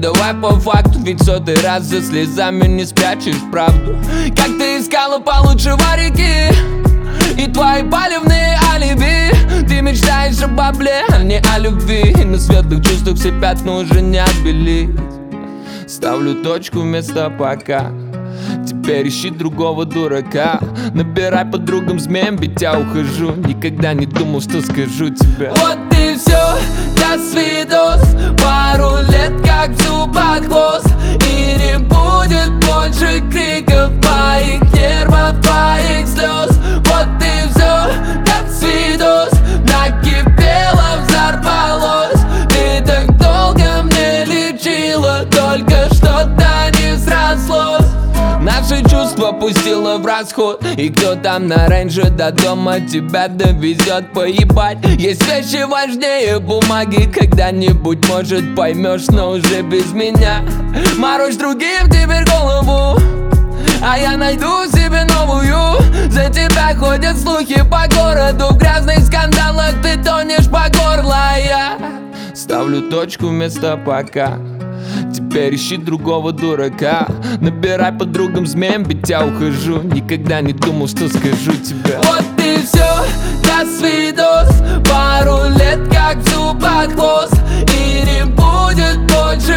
давай по факту, ведь сотый раз за слезами не спрячешь правду. Как ты искала получше варики и твои палевные алиби. Ты мечтаешь о бабле, а не о любви, и на светлых чувствах все пятна уже не отбелить. Ставлю точку вместо пока. Теперь ищи другого дурака. Набирай подругам змеям, ведь я ухожу. Никогда не думал, что скажу тебе. Вот и все, до свидос. Пару лет как в зубах хвост. И не будет больше криков, твоих нервов, твоих слез. Вот и все, до свидос. Накипело, взорвалось. Ты так долго мне лечила, только что-то не срослось. Наши чувства пустила в расход, и кто там на рейнже до дома тебя довезет, поебать. Есть вещи важнее бумаги, когда-нибудь, может, поймешь, но уже без меня. Морочь другим теперь голову, а я найду себе новую. За тебя ходят слухи по городу, в грязных скандалах ты тонешь по горло, а я ставлю точку вместо пока. Теперь ищи другого дурака. Набирай подругам змеям, ведь я ухожу. Никогда не думал, что скажу тебе. Вот и все, до свидос. Пару лет как в зубах хвост. И не будет больше